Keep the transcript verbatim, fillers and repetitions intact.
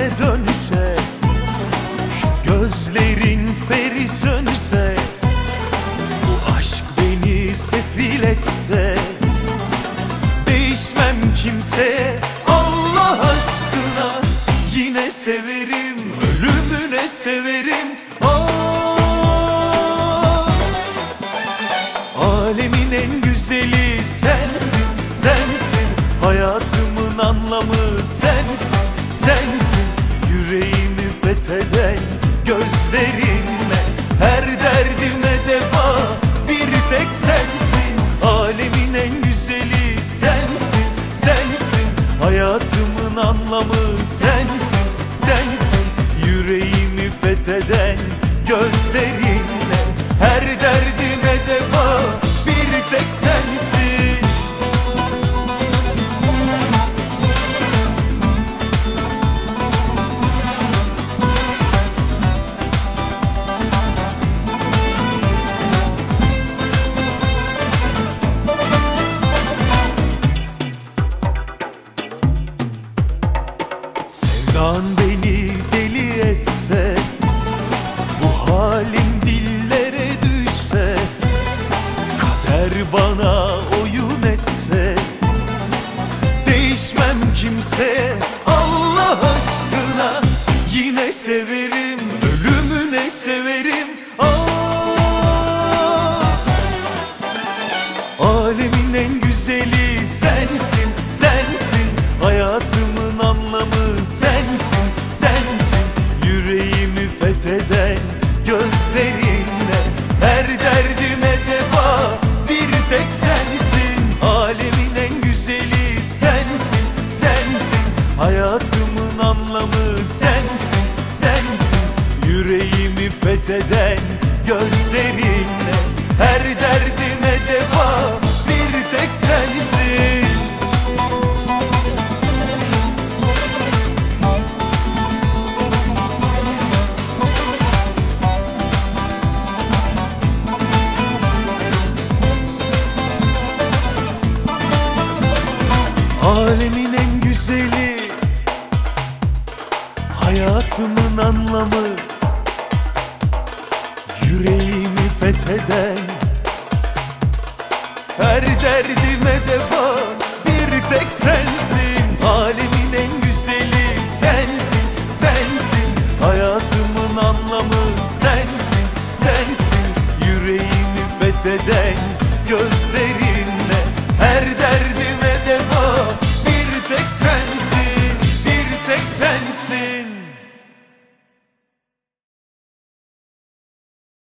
geriye dönse, şu gözlerin feri sönse, bu aşk beni sefil etse, değişmem kimseye Allah aşkına. Yine severim, ölümüne severim. Oh! Alemin en güzeli sensin, sensin. Hayatımın anlamı sensin, sensin. Yüreğimi fetheden gözlerinle, her derdime deva bir tek sensin. Alemin en güzeli sensin, sensin. Hayatımın anlamı sensin, sensin. Yüreğimi fetheden gözlerinle, her derdime deva bir tek sensin. Sevdan beni deli etse, bu halim dillere düşse, kader bana oyun etse, değişmem kimseye Allah aşkına. Yine severim, ölümüne severim. Ah! Alemin en güzeli sensin, sensin. Hayatımın anlamı sensin, sensin. Yüreğimi fetheden gözlerinle, her derdime deva bir tek sensin. Alemin en güzeli sensin, sensin. Hayatımın anlamı sensin, sensin. Yüreğimi fetheden gözlerinle, her derdime deva bir tek sensin. Alemin en güzeli, hayatımın anlamı, yüreğimi fetheden, her derdime deva bir tek sensin. Alemin en güzeli sensin, sensin. Hayatımın anlamı sensin, sensin. Yüreğimi fetheden gözleri